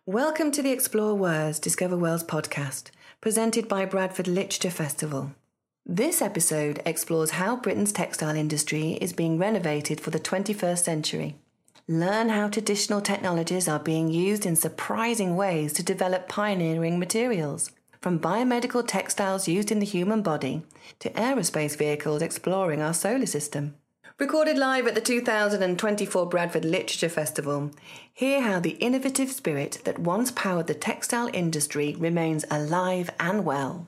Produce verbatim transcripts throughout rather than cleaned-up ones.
Welcome to the Explore Words, Discover Worlds podcast, presented by Bradford Literature Festival. This episode explores how Britain's textile industry is being renovated for the twenty-first century. Learn how traditional technologies are being used in surprising ways to develop pioneering materials, from biomedical textiles used in the human body to aerospace vehicles exploring our solar system. Recorded live at the two thousand twenty-four Bradford Literature Festival, hear how the innovative spirit that once powered the textile industry remains alive and well.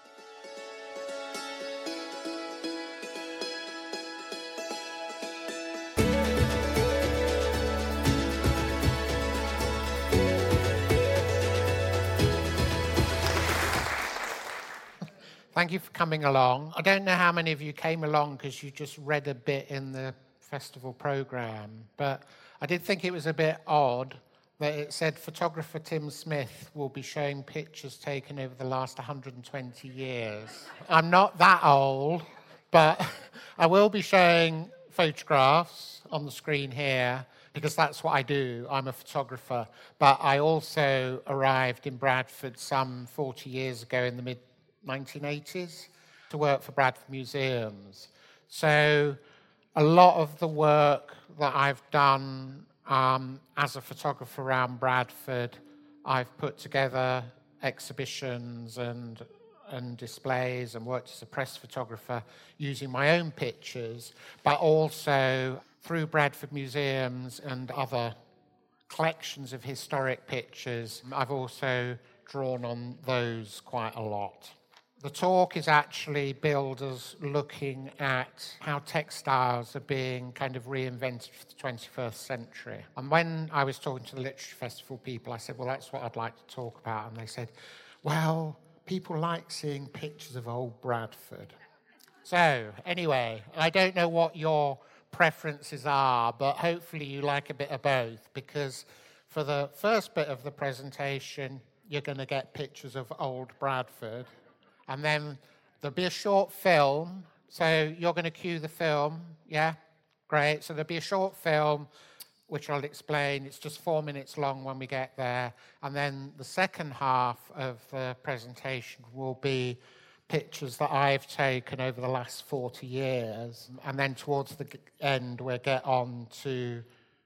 Thank you for coming along. I don't know how many of you came along because you just read a bit in the festival programme, but I did think it was a bit odd that it said photographer Tim Smith will be showing pictures taken over the last one hundred twenty years. I'm not that old, but I will be showing photographs on the screen here because that's what I do. I'm a photographer, but I also arrived in Bradford some forty years ago in the mid nineteen eighties to work for Bradford Museums. So a lot of the work that I've done um, as a photographer around Bradford, I've put together exhibitions and and displays and worked as a press photographer using my own pictures, but also through Bradford Museums and other collections of historic pictures. I've also drawn on those quite a lot. The talk is actually billed as looking at how textiles are being kind of reinvented for the twenty-first century. And when I was talking to the Literature Festival people, I said, well, that's what I'd like to talk about. And they said, well, people like seeing pictures of old Bradford. So anyway, I don't know what your preferences are, but hopefully you like a bit of both, because for the first bit of the presentation, you're going to get pictures of old Bradford. And then there'll be a short film. So you're going to cue the film, yeah? Great. So there'll be a short film, which I'll explain. It's just four minutes long when we get there. And then the second half of the presentation will be pictures that I've taken over the last forty years. And then towards the end, we'll get on to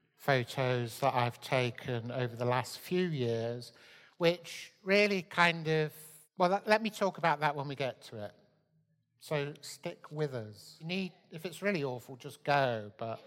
photos that I've taken over the last few years, which really kind of Well, that, let me talk about that when we get to it. So stick with us. You need, if it's really awful, just go. But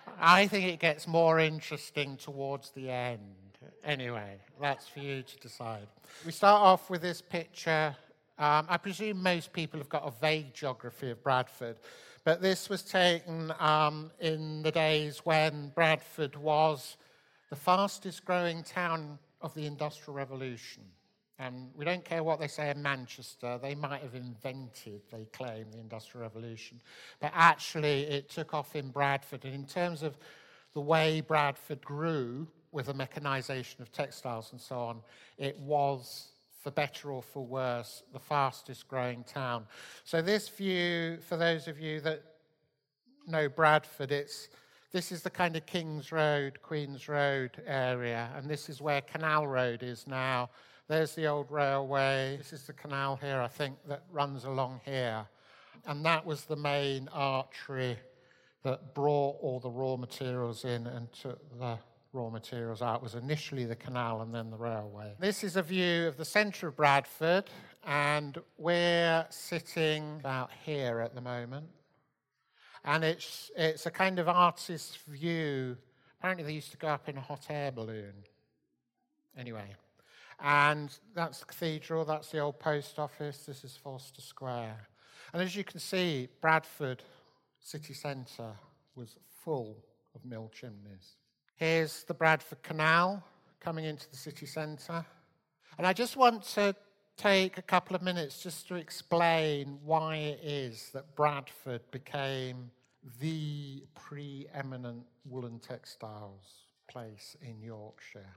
I think it gets more interesting towards the end. Anyway, that's for you to decide. We start off with this picture. Um, I presume most people have got a vague geography of Bradford. But this was taken um, in the days when Bradford was the fastest growing town of the Industrial Revolution. And we don't care what they say in Manchester. They might have invented, they claim, the Industrial Revolution. But actually, it took off in Bradford. And in terms of the way Bradford grew with the mechanisation of textiles and so on, it was, for better or for worse, the fastest growing town. So this view, for those of you that know Bradford, it's this is the kind of King's Road, Queen's Road area. And this is where Canal Road is now. There's the old railway. This is the canal here, I think, that runs along here. And that was the main artery that brought all the raw materials in and took the raw materials out. It was initially the canal and then the railway. This is a view of the centre of Bradford, and we're sitting about here at the moment. And it's it's a kind of artist's view. Apparently they used to go up in a hot air balloon. Anyway. And that's the cathedral, that's the old post office, this is Forster Square. And as you can see, Bradford city centre was full of mill chimneys. Here's the Bradford Canal coming into the city centre. And I just want to take a couple of minutes just to explain why it is that Bradford became the preeminent woolen textiles place in Yorkshire.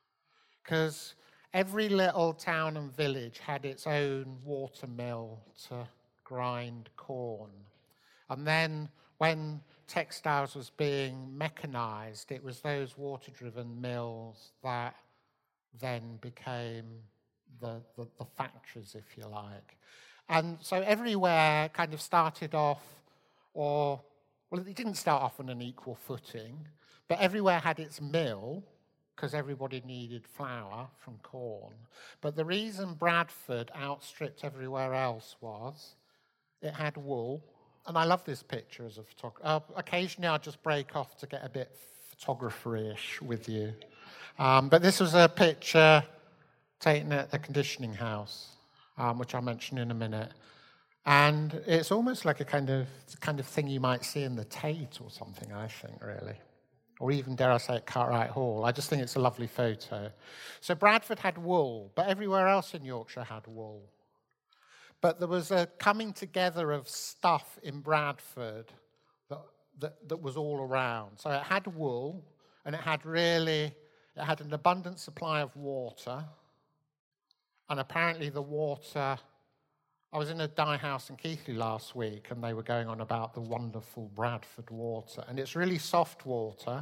Because every little town and village had its own water mill to grind corn. And then when textiles was being mechanised, it was those water-driven mills that then became the, the, the factories, if you like. And so everywhere kind of started off, or, well, it didn't start off on an equal footing, but everywhere had its mill, because everybody needed flour from corn. But the reason Bradford outstripped everywhere else was it had wool. And I love this picture as a photographer. Uh, occasionally I just break off to get a bit photographer-ish with you. Um, but this was a picture taken at the conditioning house, um, which I'll mention in a minute. And it's almost like a kind of kind of thing you might see in the Tate or something, I think, really. Or even, dare I say it, Cartwright Hall. I just think it's a lovely photo. So Bradford had wool, but everywhere else in Yorkshire had wool. But there was a coming together of stuff in Bradford that, that, that was all around. So it had wool, and it had really, it had an abundant supply of water. And apparently the water, I was in a dye house in Keighley last week, and they were going on about the wonderful Bradford water. And it's really soft water.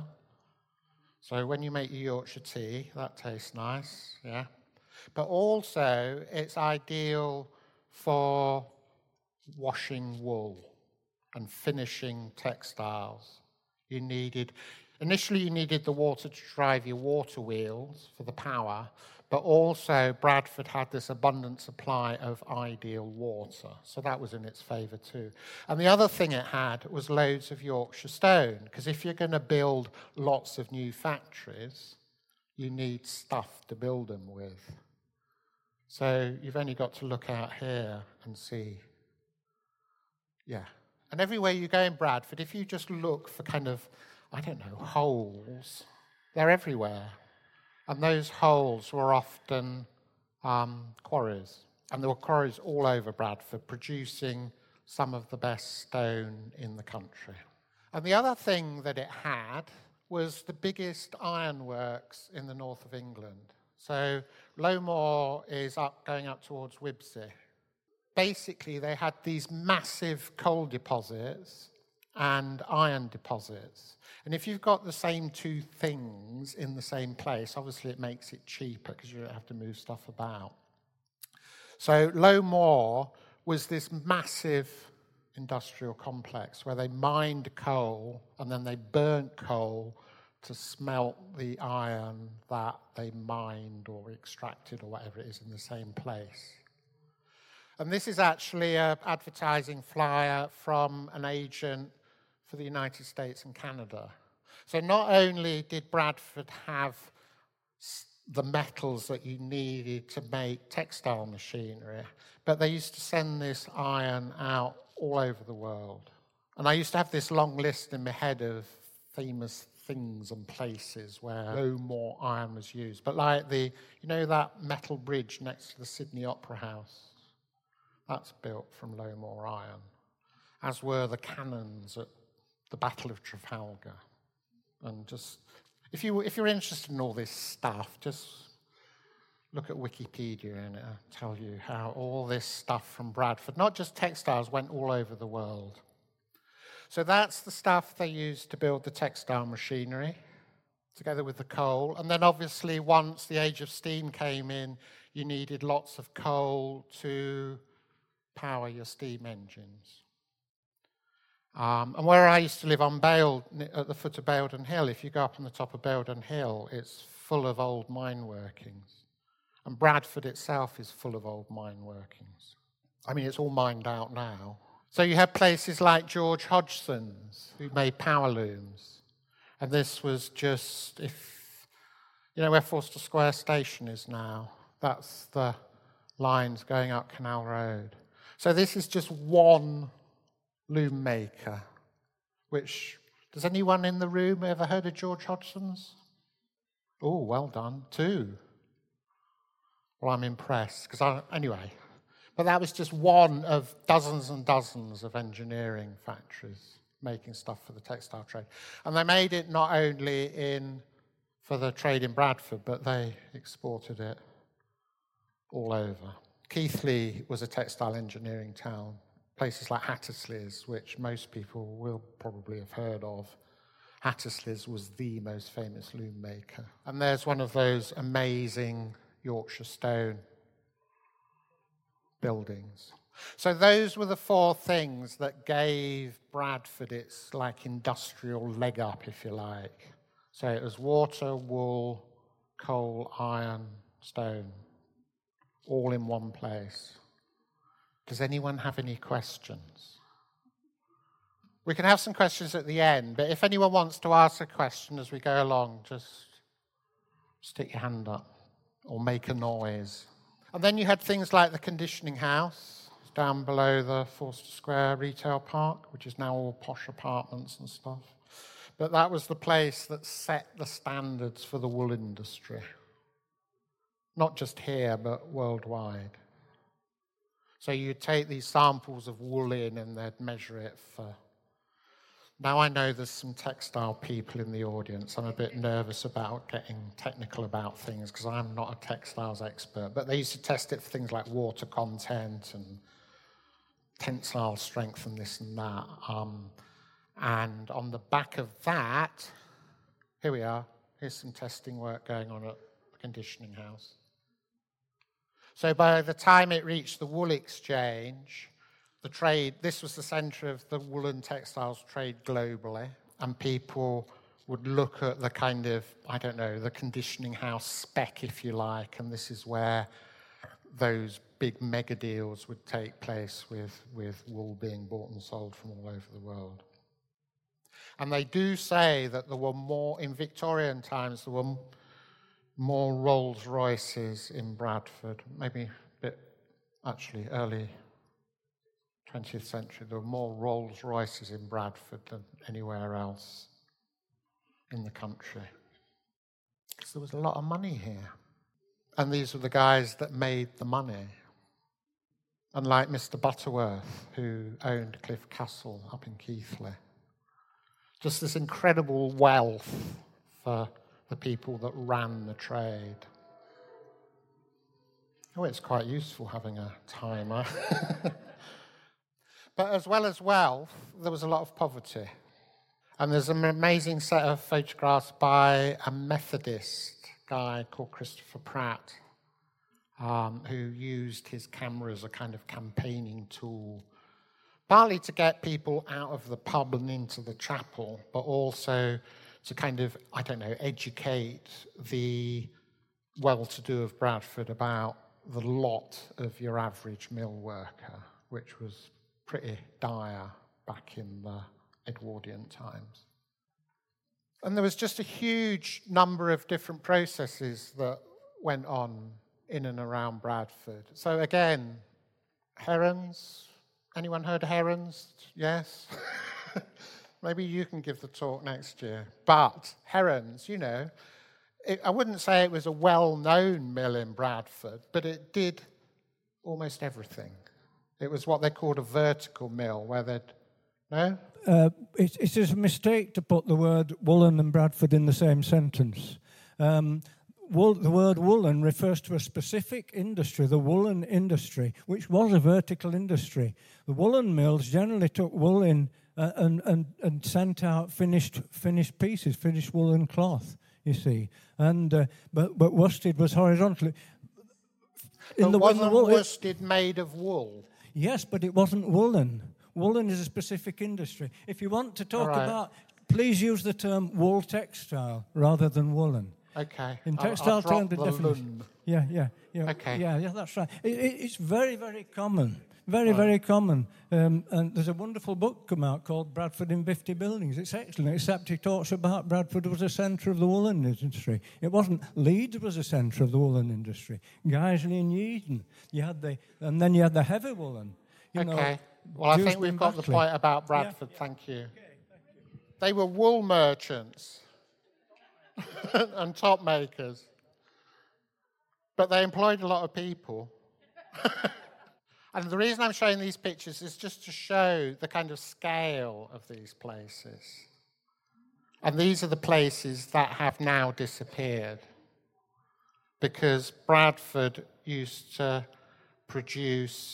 So when you make your Yorkshire tea, that tastes nice, yeah. But also, it's ideal for washing wool and finishing textiles. You needed, initially you needed the water to drive your water wheels for the power, but also Bradford had this abundant supply of ideal water, so that was in its favour too. And the other thing it had was loads of Yorkshire stone, because if you're going to build lots of new factories, you need stuff to build them with. So you've only got to look out here and see. Yeah. And everywhere you go in Bradford, if you just look for kind of, I don't know, holes, they're everywhere. And those holes were often um, quarries. And there were quarries all over Bradford producing some of the best stone in the country. And the other thing that it had was the biggest ironworks in the north of England. So Lowmore is up, going up towards Wibsey. Basically, they had these massive coal deposits and iron deposits. And if you've got the same two things in the same place, obviously it makes it cheaper because you don't have to move stuff about. So Lowmore was this massive industrial complex where they mined coal and then they burnt coal to smelt the iron that they mined or extracted or whatever it is in the same place. And this is actually an advertising flyer from an agent for the United States and Canada. So not only did Bradford have the metals that you needed to make textile machinery, but they used to send this iron out all over the world. And I used to have this long list in my head of famous things and places where Lowmore iron was used. But like the, you know that metal bridge next to the Sydney Opera House? That's built from Lowmore iron, as were the cannons at the Battle of Trafalgar. And just, if, you, if you're interested in all this stuff, just look at Wikipedia and it'll tell you how all this stuff from Bradford, not just textiles, went all over the world. So that's the stuff they used to build the textile machinery, together with the coal. And then obviously once the age of steam came in, you needed lots of coal to power your steam engines. Um, and where I used to live on Bale, at the foot of Baildon Hill, if you go up on the top of Baildon Hill, it's full of old mine workings. And Bradford itself is full of old mine workings. I mean, it's all mined out now. So you have places like George Hodgson's, who made power looms. And this was just, if, you know where Forster Square Station is now? That's the lines going up Canal Road. So this is just one loom maker, which, does anyone in the room ever heard of George Hodgson's? Oh, well done, two. Well, I'm impressed, because I, anyway. But that was just one of dozens and dozens of engineering factories making stuff for the textile trade. And they made it not only in for the trade in Bradford, but they exported it all over. Keighley was a textile engineering town. Places like Hattersley's, which most people will probably have heard of, Hattersley's was the most famous loom maker. And there's one of those amazing Yorkshire stone buildings. So those were the four things that gave Bradford its like industrial leg up, if you like. So it was water, wool, coal, iron, stone, all in one place. Does anyone have any questions? We can have some questions at the end, but if anyone wants to ask a question as we go along, just stick your hand up or make a noise. And then you had things like the conditioning house down below the Forster Square retail park, which is now all posh apartments and stuff. But that was the place that set the standards for the wool industry. Not just here, but worldwide. So you'd take these samples of wool in and they'd measure it for... Now I know there's some textile people in the audience. I'm a bit nervous about getting technical about things because I'm not a textiles expert. But they used to test it for things like water content and tensile strength and this and that. Um, and on the back of that, here we are. Here's some testing work going on at the conditioning house. So by the time it reached the wool exchange, the trade, this was the centre of the woolen textiles trade globally, and people would look at the kind of, I don't know, the conditioning house spec, if you like, and this is where those big mega deals would take place with, with wool being bought and sold from all over the world. And they do say that there were more, in Victorian times, there were more Rolls Royces in Bradford, maybe a bit, actually, early twentieth century, there were more Rolls Royces in Bradford than anywhere else in the country. Because there was a lot of money here. And these were the guys that made the money. Unlike Mister Butterworth, who owned Cliff Castle up in Keighley. Just this incredible wealth for the people that ran the trade. Oh, it's quite useful having a timer. But as well as wealth, there was a lot of poverty. And there's an amazing set of photographs by a Methodist guy called Christopher Pratt, um, who used his camera as a kind of campaigning tool, partly to get people out of the pub and into the chapel, but also to kind of, I don't know, educate the well-to-do of Bradford about the lot of your average mill worker, which was pretty dire back in the Edwardian times. And there was just a huge number of different processes that went on in and around Bradford. So again, herons. Anyone heard of herons? Yes? Maybe you can give the talk next year. But herons, you know, it, I wouldn't say it was a well-known mill in Bradford, but it did almost everything. It was what they called a vertical mill, where they'd... No? Uh, it, it is a mistake to put the word woolen and Bradford in the same sentence. Um, wool, the word woolen refers to a specific industry, the woolen industry, which was a vertical industry. The woolen mills generally took wool in uh, and, and, and sent out finished finished pieces, finished woolen cloth, you see. And uh, but, but worsted was horizontally... In but the, wasn't the wool, worsted it, made of wool? Yes, but it wasn't woolen. Woolen is a specific industry. If you want to talk right. about, please use the term wool textile rather than woolen. Okay. In textile terms, the definition. Yeah, yeah, yeah. Okay. Yeah, yeah, that's right. It, it, it's very, very common. Very, right. very common. Um, and there's a wonderful book come out called Bradford in fifty Buildings. It's excellent, except it talks about Bradford was a centre of the woolen industry. It wasn't. Leeds was a centre of the woolen industry. Guiseley and Yeadon. You had the, and then you had the heavy woolen. You okay. Know, well, I think we've got the point about Bradford. Yeah. Thank you. Okay, thank you. They were wool merchants and top makers. But they employed a lot of people. And the reason I'm showing these pictures is just to show the kind of scale of these places. And these are the places that have now disappeared. Because Bradford used to produce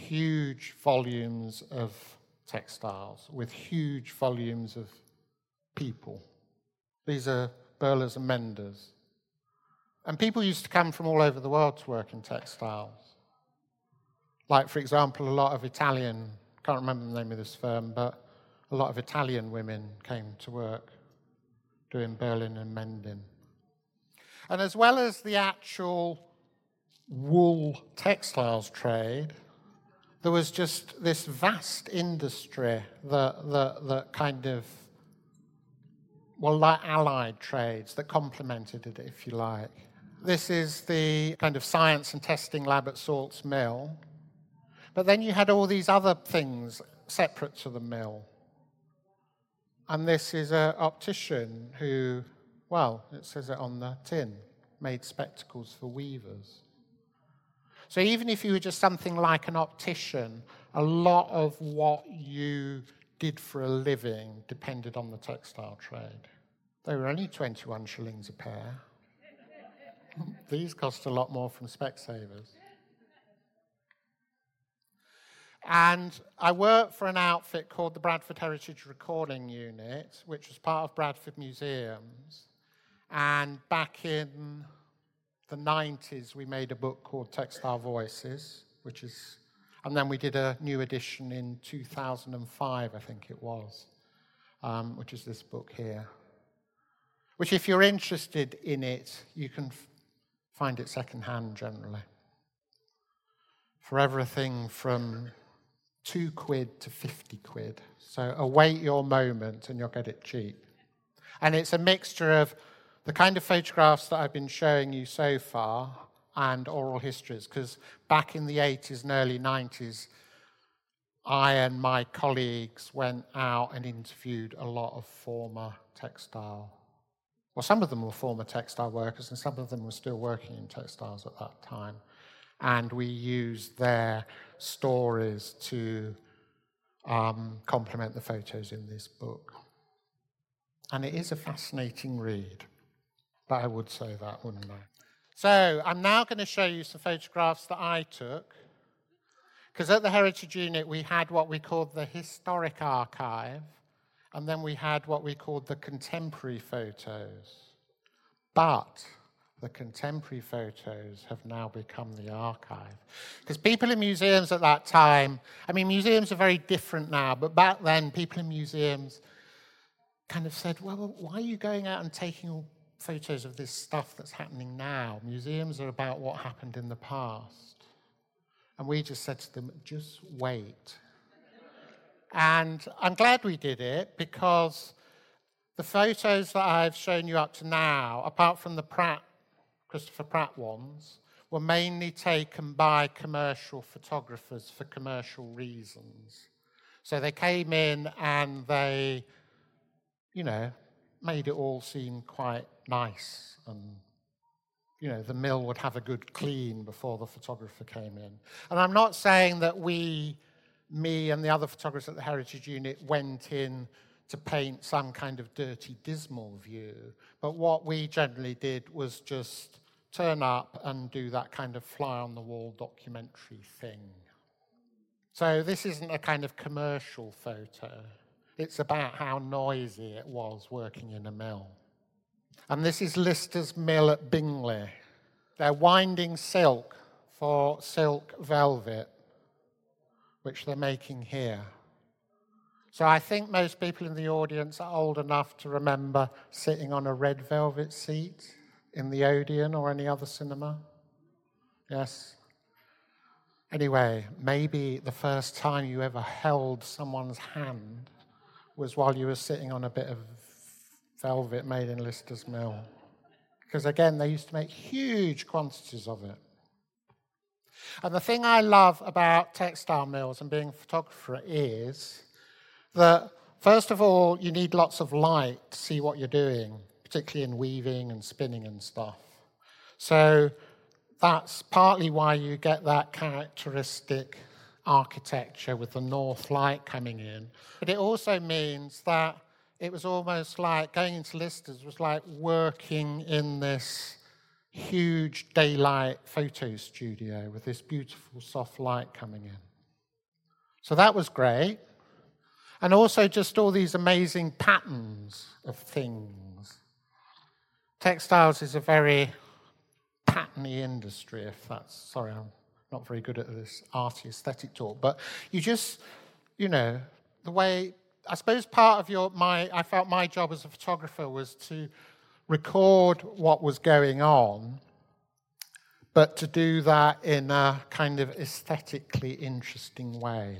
huge volumes of textiles with huge volumes of people. These are burlers and menders. And people used to come from all over the world to work in textiles. Like, for example, a lot of Italian, can't remember the name of this firm, but a lot of Italian women came to work doing burling and mending. And as well as the actual wool textiles trade, there was just this vast industry that, that, that kind of, well, like allied trades that complemented it, if you like. This is the kind of science and testing lab at Salts Mill. But then you had all these other things separate to the mill. And this is an optician who, well, it says it on the tin, made spectacles for weavers. So even if you were just something like an optician, a lot of what you did for a living depended on the textile trade. They were only twenty-one shillings a pair. These cost a lot more from Specsavers. And I worked for an outfit called the Bradford Heritage Recording Unit, which was part of Bradford Museums. And back in the nineties, we made a book called Textile Voices, which is, and then we did a new edition in two thousand five, I think it was, um, which is this book here. Which, if you're interested in it, you can f- find it secondhand generally. For everything from two quid to fifty quid. So await your moment and you'll get it cheap. And it's a mixture of the kind of photographs that I've been showing you so far and oral histories, because back in the eighties and early nineties, I and my colleagues went out and interviewed a lot of former textile. Well, some of them were former textile workers and some of them were still working in textiles at that time. And we used their stories to um, complement the photos in this book. And it is a fascinating read. But I would say that, wouldn't I? So I'm now going to show you some photographs that I took. Because at the Heritage Unit, we had what we called the Historic Archive. And then we had what we called the Contemporary Photos. But the contemporary photos have now become the archive. Because people in museums at that time, I mean, museums are very different now, but back then, people in museums kind of said, well, why are you going out and taking photos of this stuff that's happening now? Museums are about what happened in the past. And we just said to them, just wait. And I'm glad we did it, because the photos that I've shown you up to now, apart from the Pratt, Christopher Pratt ones, were mainly taken by commercial photographers for commercial reasons. So they came in and they, you know, made it all seem quite nice. And, you know, the mill would have a good clean before the photographer came in. And I'm not saying that we, me and the other photographers at the Heritage Unit went in to paint some kind of dirty, dismal view. But what we generally did was just turn up and do that kind of fly-on-the-wall documentary thing. So this isn't a kind of commercial photo. It's about how noisy it was working in a mill. And this is Lister's Mill at Bingley. They're winding silk for silk velvet, which they're making here. So I think most people in the audience are old enough to remember sitting on a red velvet seat in the Odeon or any other cinema. Yes? Anyway, maybe the first time you ever held someone's hand was while you were sitting on a bit of velvet made in Lister's Mill. Because again, they used to make huge quantities of it. And the thing I love about textile mills and being a photographer is that, first of all, you need lots of light to see what you're doing, particularly in weaving and spinning and stuff. So that's partly why you get that characteristic architecture with the north light coming in. But it also means that it was almost like going into Lister's was like working in this huge daylight photo studio with this beautiful soft light coming in. So that was great. And also just all these amazing patterns of things. Textiles is a very patterny industry, if that's, sorry, I'm not very good at this arty aesthetic talk, but you just, you know, the way, I suppose part of your, my, I felt my job as a photographer was to record what was going on, but to do that in a kind of aesthetically interesting way.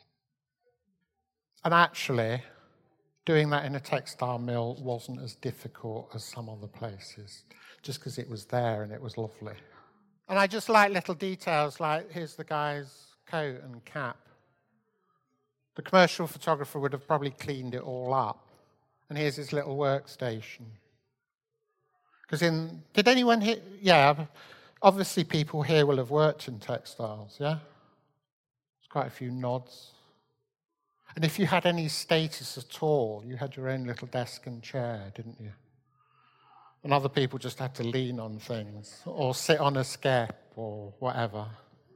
And actually, doing that in a textile mill wasn't as difficult as some other places, just because it was there and it was lovely. And I just like little details, like here's the guy's coat and cap. The commercial photographer would have probably cleaned it all up. And here's his little workstation. Because in, did anyone here, yeah, obviously people here will have worked in textiles, yeah? There's quite a few nods. And if you had any status at all, you had your own little desk and chair, didn't you? And other people just had to lean on things or sit on a skep or whatever.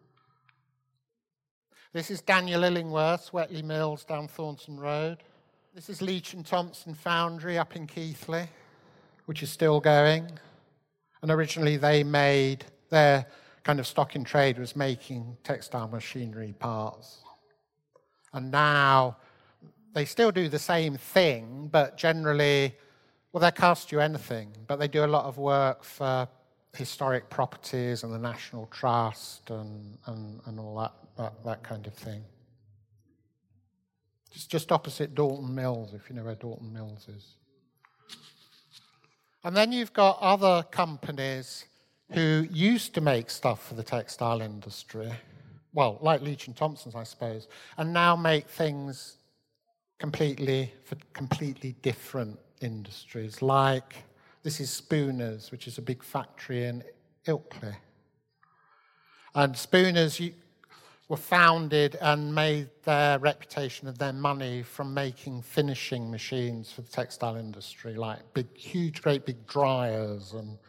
This is Daniel Illingworth's Wetley Mills down Thornton Road. This is Leach and Thompson Foundry up in Keighley, which is still going. And originally they made, their kind of stock in trade was making textile machinery parts. And now they still do the same thing, but generally, well, they cost you anything, but they do a lot of work for historic properties and the National Trust and, and, and all that, that, that kind of thing. Just, just opposite Dalton Mills, if you know where Dalton Mills is. And then you've got other companies who used to make stuff for the textile industry, well, like Leach and Thompson's, I suppose, and now make things completely for completely different industries. Like, this is Spooners, which is a big factory in Ilkley. And Spooners were founded and made their reputation and their money from making finishing machines for the textile industry, like big, huge, great big dryers. And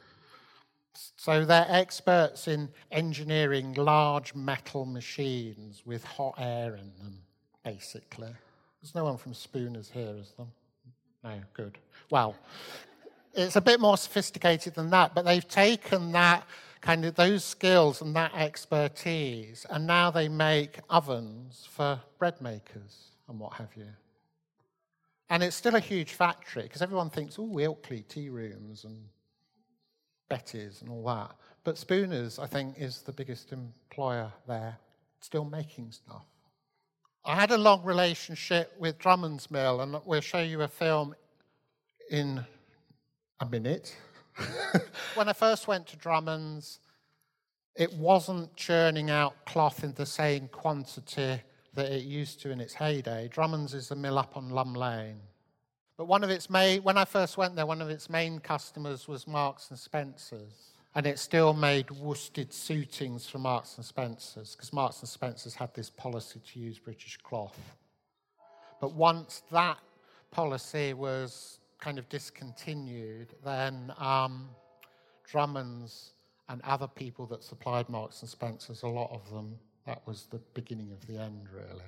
so they're experts in engineering large metal machines with hot air in them, basically. There's no one from Spooners here, is there? No, good. Well, it's a bit more sophisticated than that, but they've taken that kind of those skills and that expertise, and now they make ovens for bread makers and what have you. And it's still a huge factory, because everyone thinks, oh, Ilkley tea rooms and Betty's and all that. But Spooners, I think, is the biggest employer there, still making stuff. I had a long relationship with Drummond's Mill, and we'll show you a film in a minute. When I first went to Drummond's, it wasn't churning out cloth in the same quantity that it used to in its heyday. Drummond's is a mill up on Lum Lane. But one of its main, when I first went there, one of its main customers was Marks and Spencer's. And it still made worsted suitings for Marks and Spencer's, because Marks and Spencer's had this policy to use British cloth. But once that policy was kind of discontinued, then um, Drummond's and other people that supplied Marks and Spencer's, a lot of them, that was the beginning of the end, really.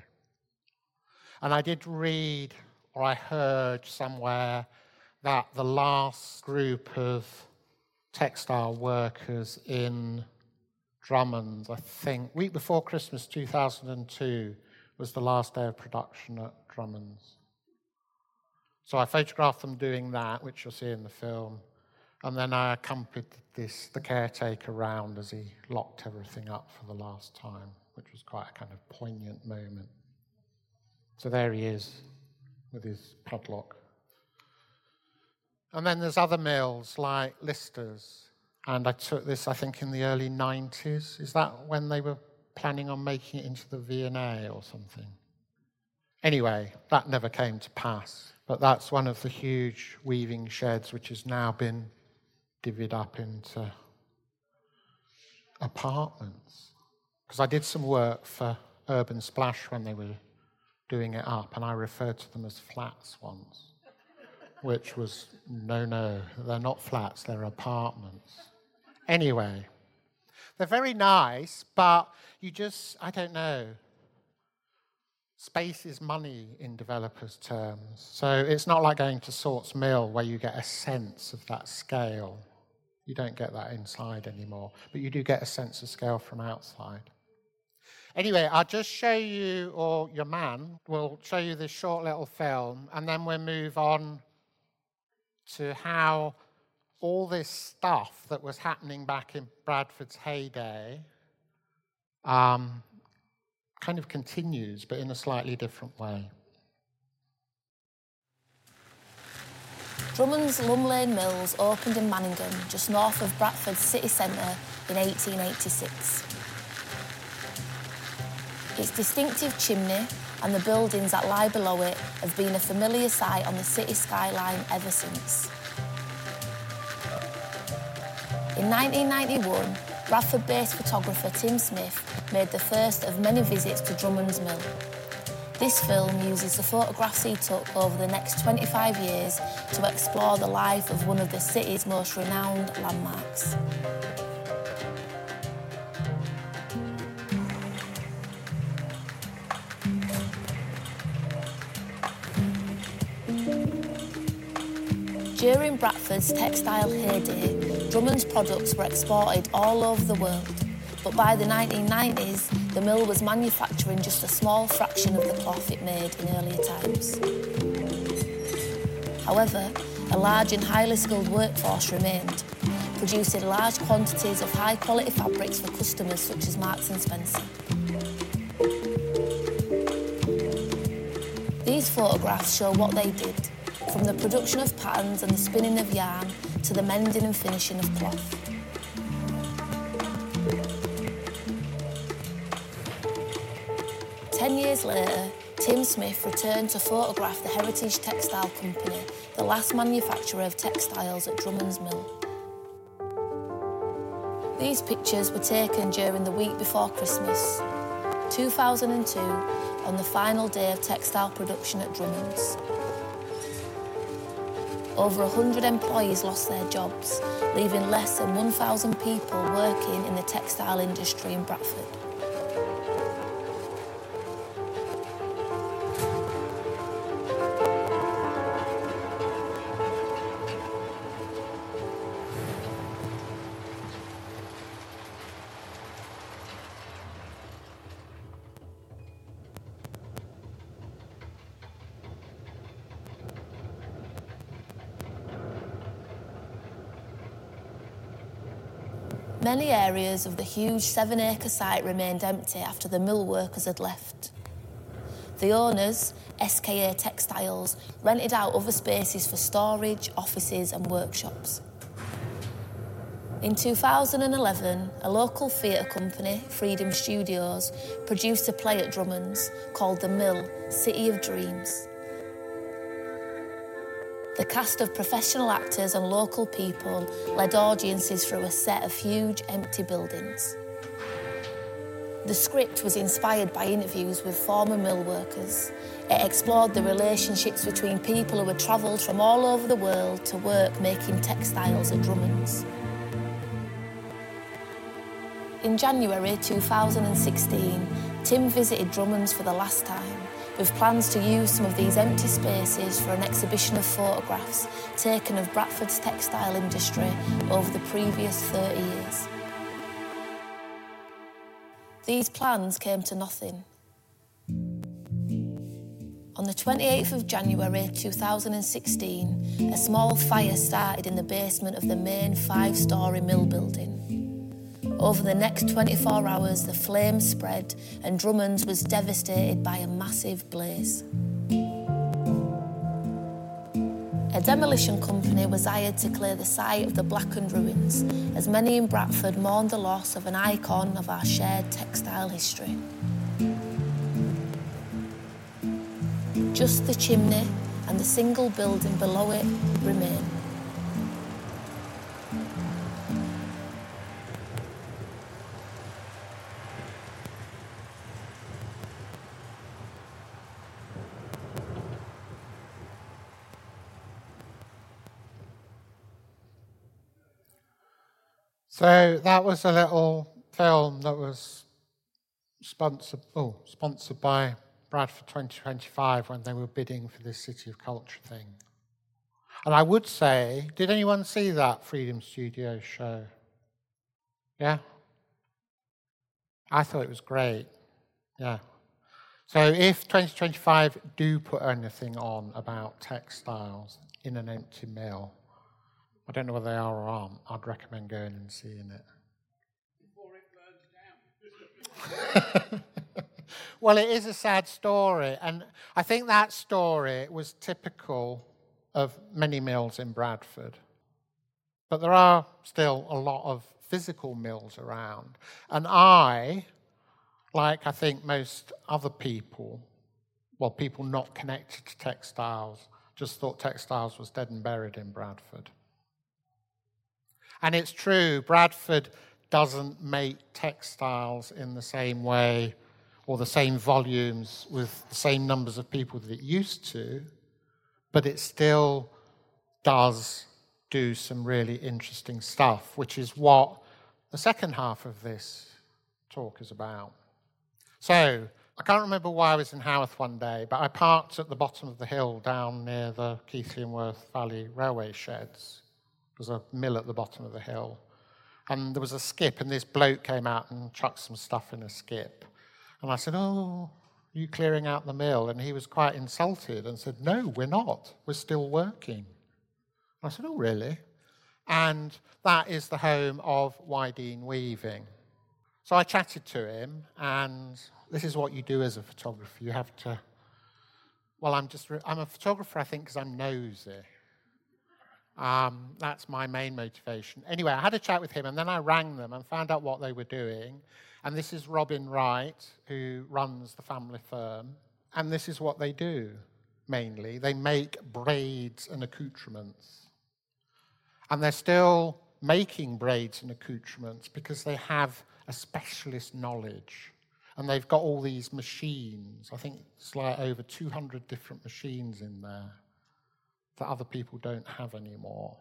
And I did read, or I heard somewhere, that the last group of textile workers in Drummond's, I think, week before Christmas two thousand two, was the last day of production at Drummond's. So I photographed them doing that, which you'll see in the film, and then I accompanied this, the caretaker round as he locked everything up for the last time, which was quite a kind of poignant moment. So there he is with his padlock. And then there's other mills like Lister's, and I took this, I think, in the early nineties. Is that when they were planning on making it into the V and A or something? Anyway, that never came to pass. But that's one of the huge weaving sheds which has now been divvied up into apartments. Because I did some work for Urban Splash when they were doing it up, and I referred to them as flats once, which was, no, no, they're not flats, they're apartments. Anyway, they're very nice, but you just, I don't know. space is money in developers' terms. So it's not like going to Sorts Mill where you get a sense of that scale. You don't get that inside anymore, but you do get a sense of scale from outside. Anyway, I'll just show you, or your man will show you this short little film, and then we'll move on to how all this stuff that was happening back in Bradford's heyday um, kind of continues, but in a slightly different way. Drummond's Lum Lane Mills opened in Manningham, just north of Bradford's city centre, in eighteen eighty-six. Its distinctive chimney and the buildings that lie below it have been a familiar sight on the city skyline ever since. In nineteen ninety-one, Bradford-based photographer Tim Smith made the first of many visits to Drummond's Mill. This film uses the photographs he took over the next twenty-five years to explore the life of one of the city's most renowned landmarks. During Bradford's textile heyday, Drummond's products were exported all over the world, but by the nineteen nineties, the mill was manufacturing just a small fraction of the cloth it made in earlier times. However, a large and highly skilled workforce remained, producing large quantities of high-quality fabrics for customers such as Marks and Spencer. These photographs show what they did, from the production of patterns and the spinning of yarn to the mending and finishing of cloth. Ten years later, Tim Smith returned to photograph the Heritage Textile Company, the last manufacturer of textiles at Drummond's Mill. These pictures were taken during the week before Christmas, two thousand two, on the final day of textile production at Drummond's. Over one hundred employees lost their jobs, leaving less than one thousand people working in the textile industry in Bradford. Many areas of the huge seven-acre site remained empty after the mill workers had left. The owners, S K A Textiles, rented out other spaces for storage, offices and workshops. In two thousand eleven, a local theatre company, Freedom Studios, produced a play at Drummond's called The Mill, City of Dreams. The cast of professional actors and local people led audiences through a set of huge, empty buildings. The script was inspired by interviews with former mill workers. It explored the relationships between people who had travelled from all over the world to work making textiles at Drummond's. In January two thousand sixteen, Tim visited Drummond's for the last time, with plans to use some of these empty spaces for an exhibition of photographs taken of Bradford's textile industry over the previous thirty years. These plans came to nothing. On the twenty-eighth of January two thousand sixteen, a small fire started in the basement of the main five-storey mill building. Over the next twenty-four hours, the flames spread and Drummond's was devastated by a massive blaze. A demolition company was hired to clear the site of the blackened ruins, as many in Bradford mourned the loss of an icon of our shared textile history. Just the chimney and the single building below it remain. So that was a little film that was sponsored, oh, sponsored by Bradford twenty twenty-five when they were bidding for this City of Culture thing. And I would say, did anyone see that Freedom Studios show? Yeah? I thought it was great. Yeah. So if twenty twenty-five do put anything on about textiles in an empty mill, I don't know whether they are or aren't, I'd recommend going and seeing it. Before it burns down. Well, it is a sad story, and I think that story was typical of many mills in Bradford. But there are still a lot of physical mills around, and I, like I think most other people, well, people not connected to textiles, just thought textiles was dead and buried in Bradford. And it's true, Bradford doesn't make textiles in the same way or the same volumes with the same numbers of people that it used to, but it still does do some really interesting stuff, which is what the second half of this talk is about. So, I can't remember why I was in Haworth one day, but I parked at the bottom of the hill down near the Keighley and Worth Valley railway sheds. There was a mill at the bottom of the hill. And there was a skip, and this bloke came out and chucked some stuff in a skip. And I said, oh, are you clearing out the mill? And he was quite insulted and said, no, we're not. We're still working. I said, oh, really? And that is the home of Wydene Weaving. So I chatted to him, and this is what you do as a photographer. You have to, well, I'm just, I'm a photographer, I think, because I'm nosy. Um, that's my main motivation. Anyway, I had a chat with him, and then I rang them and found out what they were doing. And this is Robin Wright, who runs the family firm. And this is what they do, mainly. They make braids and accoutrements. And they're still making braids and accoutrements because they have a specialist knowledge. And they've got all these machines. I think it's like over two hundred different machines in there that other people don't have anymore.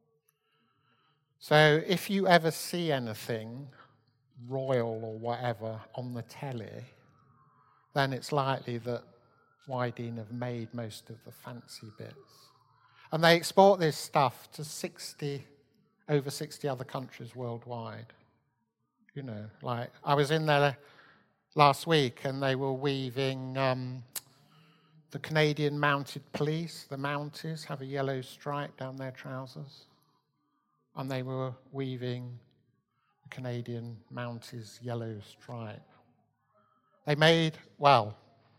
So if you ever see anything royal or whatever on the telly, then it's likely that Wydene have made most of the fancy bits. And they export this stuff to sixty, over sixty other countries worldwide. You know, like, I was in there last week and they were weaving um, the Canadian Mounted Police, the Mounties, have a yellow stripe down their trousers. And they were weaving the Canadian Mounties' yellow stripe. They made, well,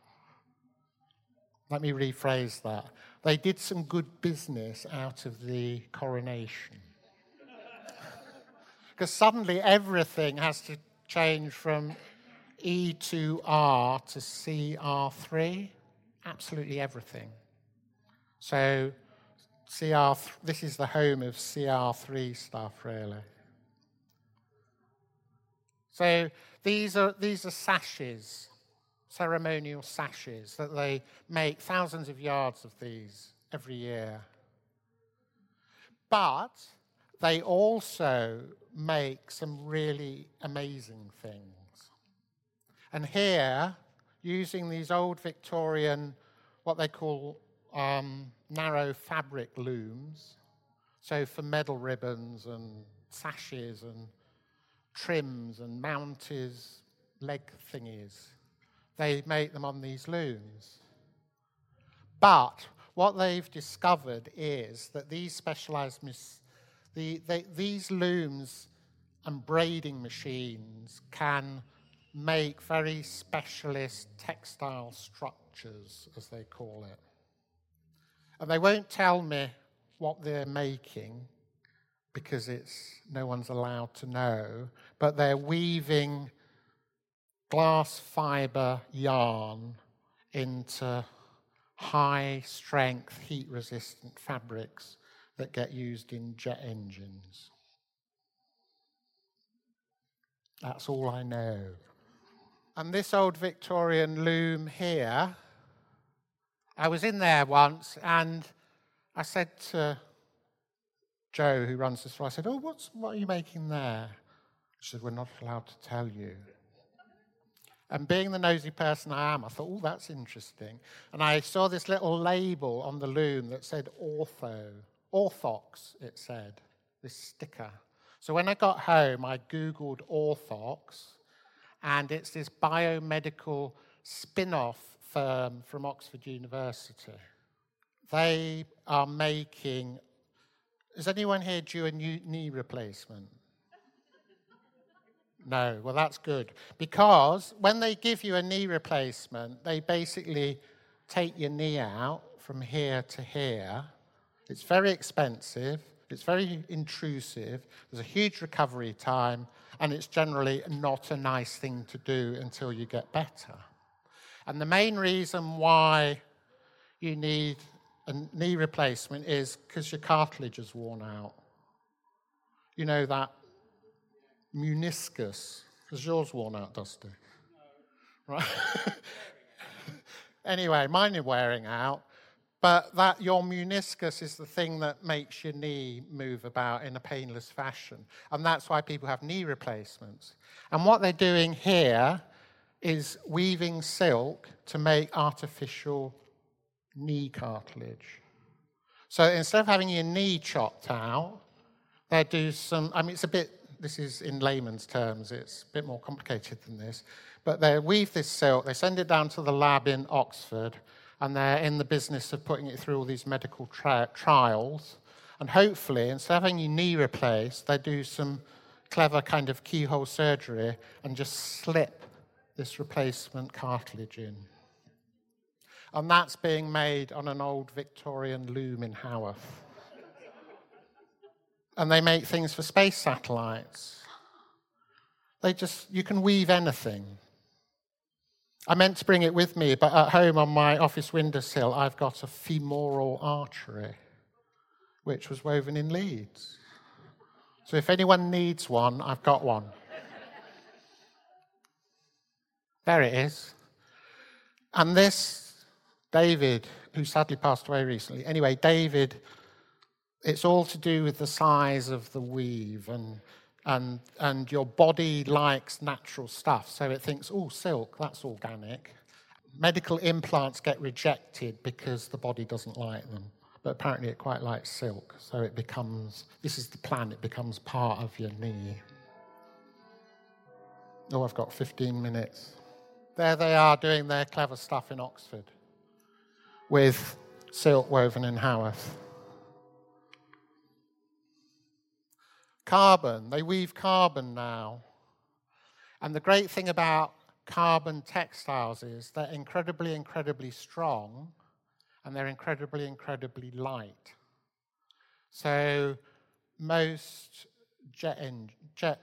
let me rephrase that. They did some good business out of the coronation. Because suddenly everything has to change from E two R to C R three. Absolutely everything. So C R th- this is the home of C R three stuff, really. So these are these are sashes, ceremonial sashes, that they make thousands of yards of these every year. But they also make some really amazing things. And here, using these old Victorian, what they call um, narrow fabric looms, so for medal ribbons and sashes and trims and mounties, leg thingies, they make them on these looms. But what they've discovered is that these specialized, mis- the, they, these looms and braiding machines can make very specialist textile structures, as they call it. And they won't tell me what they're making because it's no one's allowed to know, but they're weaving glass fiber yarn into high-strength, heat-resistant fabrics that get used in jet engines. That's all I know. And this old Victorian loom here, I was in there once and I said to Joe, who runs the store, I said, oh, what's, what are you making there? She said, we're not allowed to tell you. And being the nosy person I am, I thought, oh, that's interesting. And I saw this little label on the loom that said ortho. Orthox, it said, this sticker. So when I got home, I Googled orthox, and it's this biomedical spin-off firm from Oxford University. They are making... Is anyone here due a new knee replacement? No, well, that's good. Because when they give you a knee replacement, they basically take your knee out from here to here. It's very expensive. It's very intrusive. There's a huge recovery time, and it's generally not a nice thing to do until you get better. And the main reason why you need a knee replacement is because your cartilage is worn out. You know that meniscus. Is yours worn out, Dusty? No. Right. Anyway, mine is wearing out. But that your meniscus is the thing that makes your knee move about in a painless fashion. And that's why people have knee replacements. And what they're doing here is weaving silk to make artificial knee cartilage. So instead of having your knee chopped out, they do some, I mean, it's a bit, this is in layman's terms, it's a bit more complicated than this, but they weave this silk, they send it down to the lab in Oxford, and they're in the business of putting it through all these medical tri- trials, and hopefully, instead of having your knee replaced, they do some clever kind of keyhole surgery and just slip this replacement cartilage in. And that's being made on an old Victorian loom in Haworth. And they make things for space satellites. They just, you can weave anything. I meant to bring it with me, but at home on my office windowsill, I've got a femoral artery, which was woven in Leeds. So if anyone needs one, I've got one. There it is. And this, David, who sadly passed away recently, anyway, David, it's all to do with the size of the weave, and and and your body likes natural stuff, so it thinks, oh, silk, that's organic. Medical implants get rejected because the body doesn't like them, but apparently it quite likes silk, so it becomes, this is the plan, it becomes part of your knee. Oh, I've got fifteen minutes. There they are doing their clever stuff in Oxford with silk woven in Haworth. Carbon, they weave carbon now. And the great thing about carbon textiles is they're incredibly, incredibly strong, and they're incredibly, incredibly light. So most jet, en- jet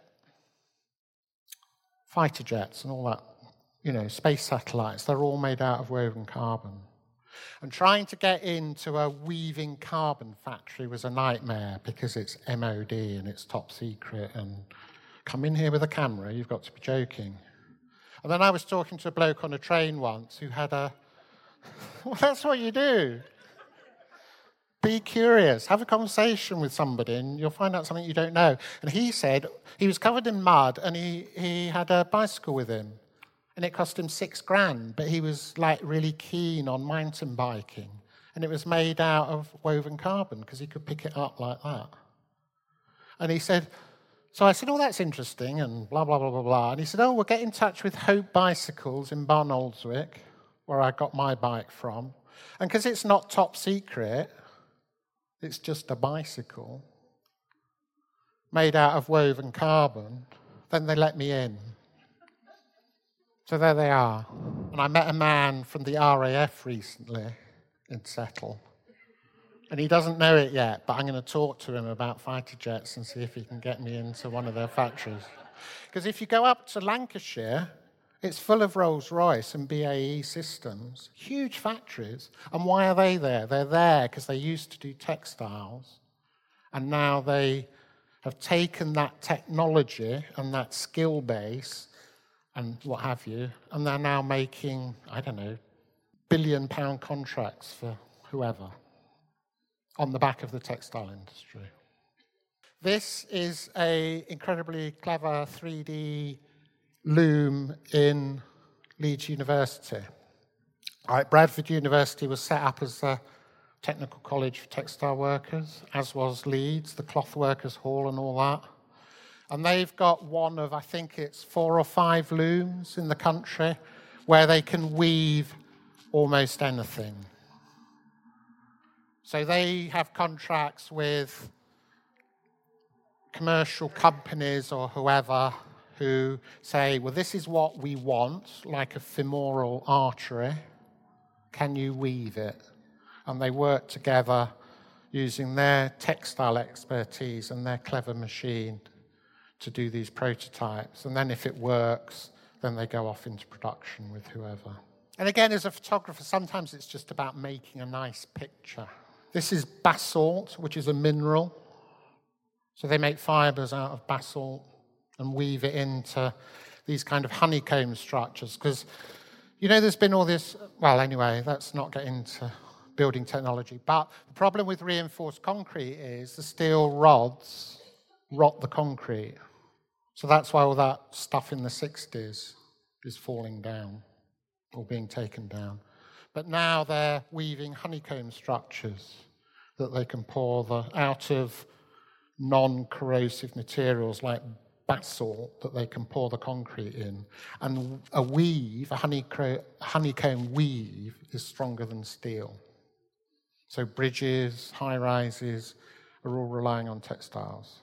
fighter jets and all that, you know, space satellites, they're all made out of woven carbon. And trying to get into a weaving carbon factory was a nightmare because it's M O D and it's top secret, and come in here with a camera, you've got to be joking. And then I was talking to a bloke on a train once who had a... Well, that's what you do. Be curious, have a conversation with somebody and you'll find out something you don't know. And he said he was covered in mud and he, he had a bicycle with him. And it cost him six grand, but he was like really keen on mountain biking. And it was made out of woven carbon because he could pick it up like that. And he said, so I said, oh, that's interesting, and blah, blah, blah, blah, blah. And he said, oh, we'll get in touch with Hope Bicycles in Barnoldswick, where I got my bike from. And because it's not top secret, it's just a bicycle made out of woven carbon, then they let me in. So there they are. And I met a man from the R A F recently in Settle. And he doesn't know it yet, but I'm going to talk to him about fighter jets and see if he can get me into one of their factories. Because if you go up to Lancashire, it's full of Rolls-Royce and B A E systems, huge factories. And why are they there? They're there because they used to do textiles, and now they have taken that technology and that skill base and what have you, and they're now making, I don't know, billion-pound contracts for whoever on the back of the textile industry. This is an incredibly clever three D loom in Leeds University. Right, Bradford University was set up as a technical college for textile workers, as was Leeds, the Cloth Workers Hall and all that. And they've got one of, I think it's four or five looms in the country where they can weave almost anything. So they have contracts with commercial companies or whoever who say, well, this is what we want, like a femoral artery. Can you weave it? And they work together using their textile expertise and their clever machine to do these prototypes. And then if it works, then they go off into production with whoever. And again, as a photographer, sometimes it's just about making a nice picture. This is basalt, which is a mineral. So they make fibers out of basalt and weave it into these kind of honeycomb structures. Because, you know, there's been all this, well, anyway, let's not get into building technology. But the problem with reinforced concrete is the steel rods rot the concrete. So that's why all that stuff in the sixties is falling down or being taken down. But now they're weaving honeycomb structures that they can pour the, out of non-corrosive materials like basalt that they can pour the concrete in. And a weave, a honeycomb, honeycomb weave, is stronger than steel. So bridges, high-rises are all relying on textiles.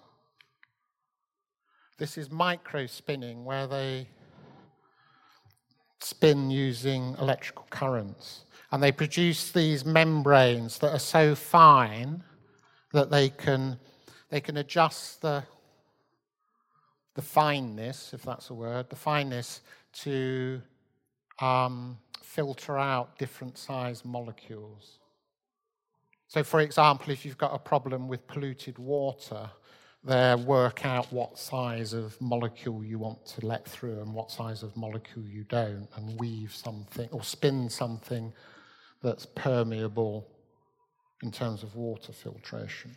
This is micro-spinning, where they spin using electrical currents. And they produce these membranes that are so fine that they can, they can adjust the, the fineness, if that's a word, the fineness to um, filter out different size molecules. So, for example, if you've got a problem with polluted water, they work out what size of molecule you want to let through and what size of molecule you don't, and weave something or spin something that's permeable in terms of water filtration.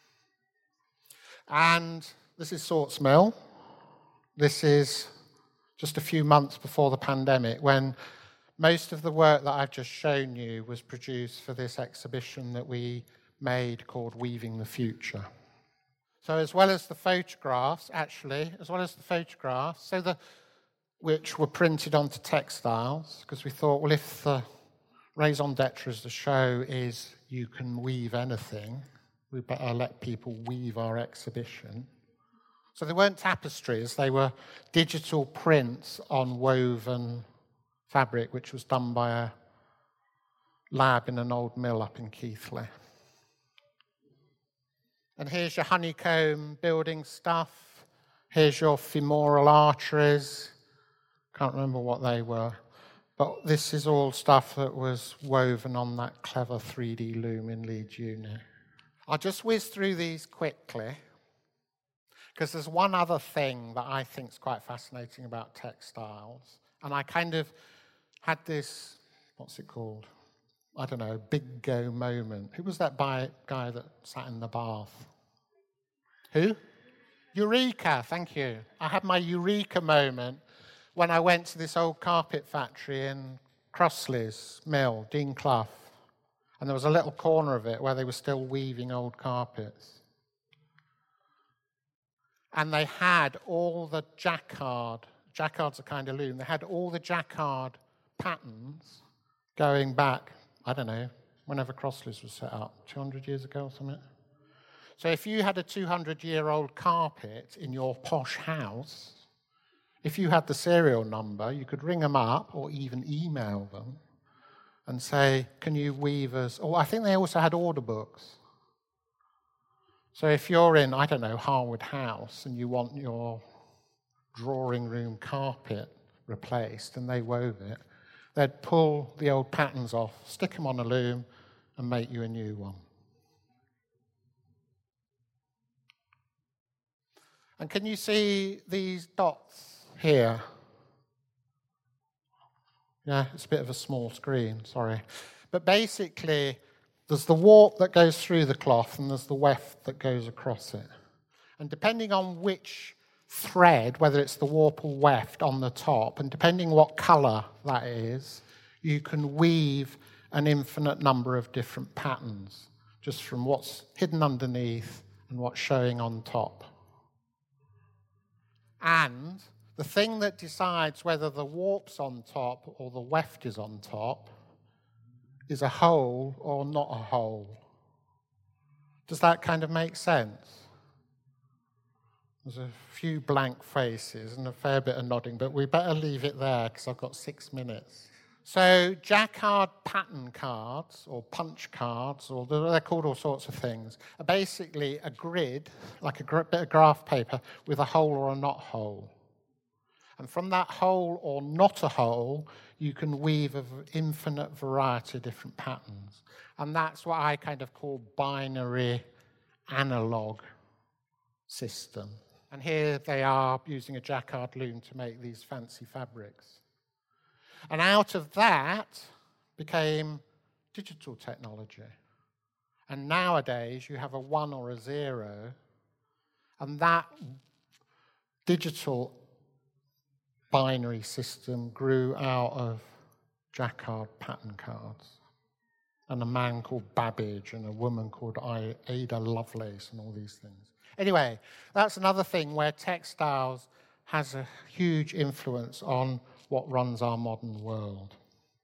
And this is Sorts Mill. This is just a few months before the pandemic, when most of the work that I've just shown you was produced for this exhibition that we made called Weaving the Future. So as well as the photographs, actually, as well as the photographs, so the, which were printed onto textiles, because we thought, well, if the raison d'etre as the show is you can weave anything, we better let people weave our exhibition. So they weren't tapestries, they were digital prints on woven fabric, which was done by a lab in an old mill up in Keighley. And here's your honeycomb building stuff. Here's your femoral arteries. Can't remember what they were. But this is all stuff that was woven on that clever three D loom in Leeds Uni. I'll just whiz through these quickly, because there's one other thing that I think is quite fascinating about textiles. And I kind of had this, what's it called? I don't know, big go moment. Who was that guy that sat in the bath? Who? Eureka, thank you. I had my Eureka moment when I went to this old carpet factory in Crossley's Mill, Dean Clough. And there was a little corner of it where they were still weaving old carpets. And they had all the jacquard, jacquard's a kind of loom, they had all the jacquard patterns going back, I don't know, whenever Crossley's was set up, two hundred years ago or something. So if you had a two hundred year old carpet in your posh house, if you had the serial number, you could ring them up or even email them and say, can you weave us? Oh, I think they also had order books. So if you're in, I don't know, Harwood House and you want your drawing room carpet replaced and they wove it, they'd pull the old patterns off, stick them on a loom and make you a new one. And can you see these dots here? Yeah, it's a bit of a small screen, sorry. But basically, there's the warp that goes through the cloth and there's the weft that goes across it. And depending on which thread, whether it's the warp or weft on the top, and depending what colour that is, you can weave an infinite number of different patterns, just from what's hidden underneath and what's showing on top. And the thing that decides whether the warp's on top or the weft is on top is a hole or not a hole. Does that kind of make sense? There's a few blank faces and a fair bit of nodding, but we better leave it there because I've got six minutes. So Jacquard pattern cards, or punch cards, or they're called all sorts of things, are basically a grid, like a bit of graph paper, with a hole or a not hole. And from that hole or not a hole, you can weave an infinite variety of different patterns. And that's what I kind of call binary analog system. And here they are using a Jacquard loom to make these fancy fabrics. And out of that became digital technology. And nowadays you have a one or a zero, and that digital binary system grew out of Jacquard pattern cards. And a man called Babbage and a woman called Ada Lovelace and all these things. Anyway, that's another thing where textiles has a huge influence on what runs our modern world.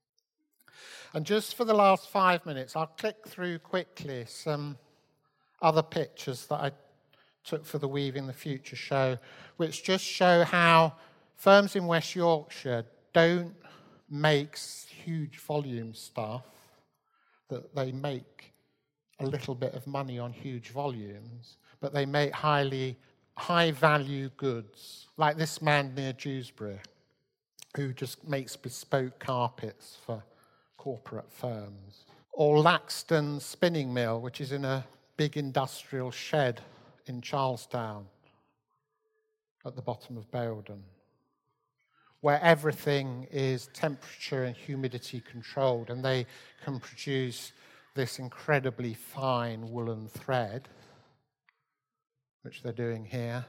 And just for the last five minutes, I'll click through quickly some other pictures that I took for the Weaving the Future show, which just show how firms in West Yorkshire don't make huge volume stuff, that they make a little bit of money on huge volumes, but they make highly high-value goods, like this man near Dewsbury, who just makes bespoke carpets for corporate firms. Or Laxton Spinning Mill, which is in a big industrial shed in Charlestown at the bottom of Beildon, where everything is temperature and humidity controlled, and they can produce this incredibly fine woolen thread, which they're doing here.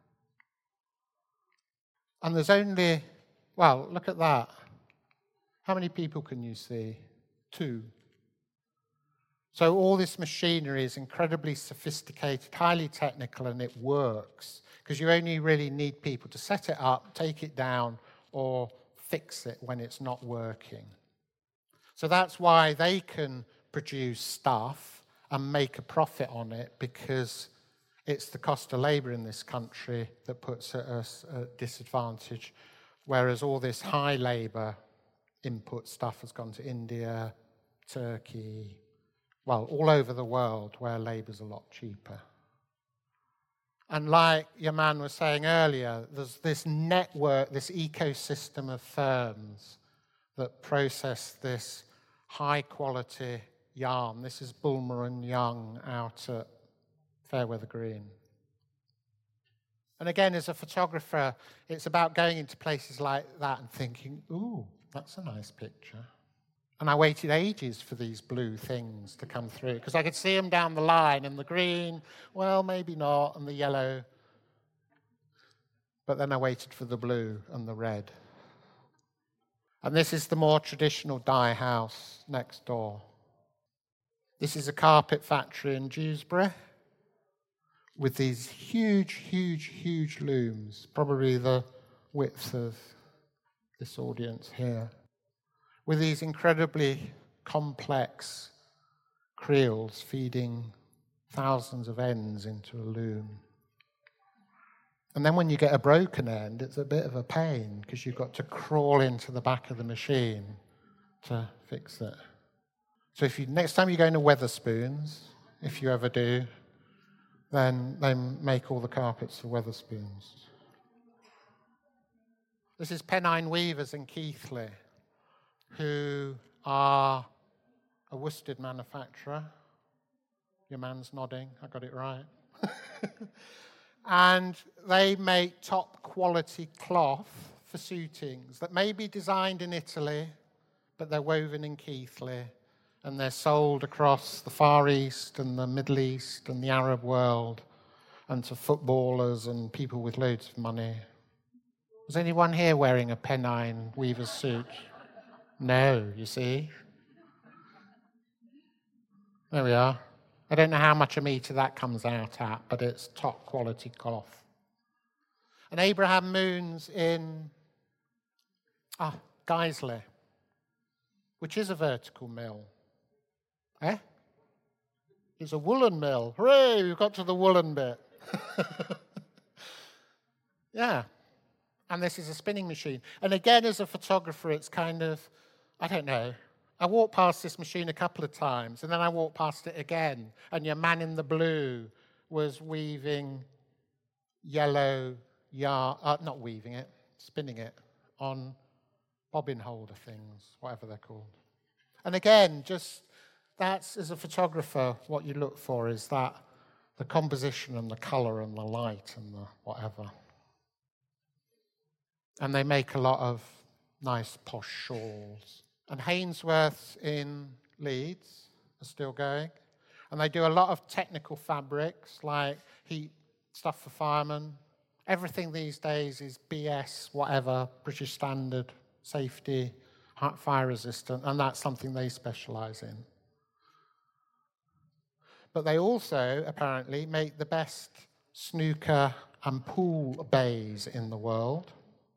And there's only, well, look at that. How many people can you see? Two. So all this machinery is incredibly sophisticated, highly technical, and it works, because you only really need people to set it up, take it down, or fix it when it's not working. So that's why they can produce stuff and make a profit on it, because it's the cost of labour in this country that puts us at a disadvantage, whereas all this high labour input stuff has gone to India, Turkey, well, all over the world where labour's a lot cheaper. And like your man was saying earlier, there's this network, this ecosystem of firms that process this high-quality yarn. This is Bulmer and Young out at Fairweather Green. And again, as a photographer, it's about going into places like that and thinking, ooh, that's a nice picture. And I waited ages for these blue things to come through, because I could see them down the line, and the green, well, maybe not, and the yellow. But then I waited for the blue and the red. And this is the more traditional dye house next door. This is a carpet factory in Dewsbury with these huge, huge, huge looms, probably the width of this audience here, with these incredibly complex creels feeding thousands of ends into a loom. And then when you get a broken end, it's a bit of a pain, because you've got to crawl into the back of the machine to fix it. So if you next time you go into Wetherspoons, if you ever do, then they make all the carpets for Wetherspoons. This is Pennine Weavers in Keighley, who are a worsted manufacturer. Your man's nodding, I got it right. And they make top quality cloth for suitings that may be designed in Italy, but they're woven in Keighley, and they're sold across the Far East and the Middle East and the Arab world. and to footballers and people with loads of money. Was anyone here wearing a Pennine weaver's suit? No, you see. There we are. I don't know how much a metre that comes out at, but it's top quality cloth. And Abraham Moon's in ah, Guiseley, which is a vertical mill. Eh? It's a woolen mill. Hooray, we've got to the woolen bit. Yeah. And this is a spinning machine. And again, as a photographer, it's kind of, I don't know, I walked past this machine a couple of times, and then I walked past it again, and your man in the blue was weaving yellow yarn, uh, not weaving it, spinning it on bobbin holder things, whatever they're called. And again, just that's, as a photographer, what you look for is that the composition and the colour and the light and the whatever. And they make a lot of nice posh shawls. And Hainsworth's in Leeds are still going. And they do a lot of technical fabrics, like heat stuff for firemen. Everything these days is B S, whatever, British Standard, safety, fire resistant, and that's something they specialise in. But they also, apparently, make the best snooker and pool bays in the world.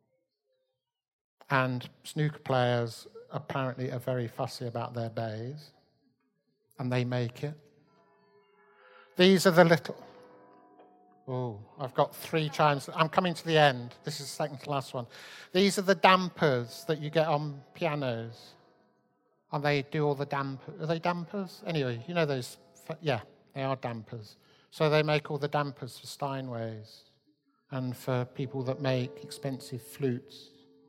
And snooker players apparently are very fussy about their bays, and they make it. These are the little... Oh, I've got three chimes. I'm coming to the end. This is the second to last one. These are the dampers that you get on pianos. And they do all the dampers. Are they dampers? Anyway, you know those... Yeah, they are dampers. So they make all the dampers for Steinways and for people that make expensive flutes.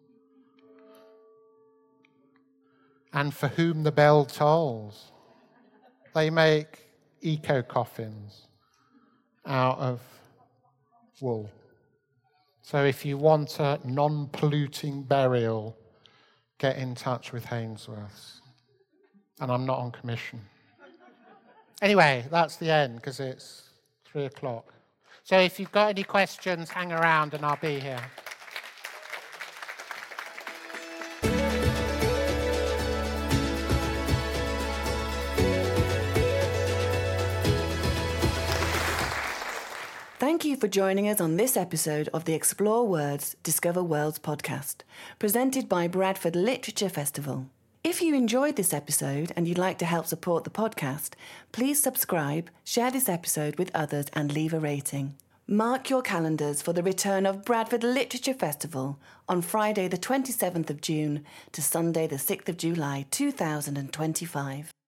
And for whom the bell tolls. They make eco-coffins out of wool. So if you want a non-polluting burial, get in touch with Hainsworth's. And I'm not on commission. Anyway, that's the end, because it's three o'clock. So if you've got any questions, hang around and I'll be here. Thank you for joining us on this episode of the Explore Words, Discover Worlds podcast, presented by Bradford Literature Festival. If you enjoyed this episode and you'd like to help support the podcast, please subscribe, share this episode with others and leave a rating. Mark your calendars for the return of Bradford Literature Festival on Friday the twenty-seventh of June to Sunday the sixth of July two thousand twenty-five.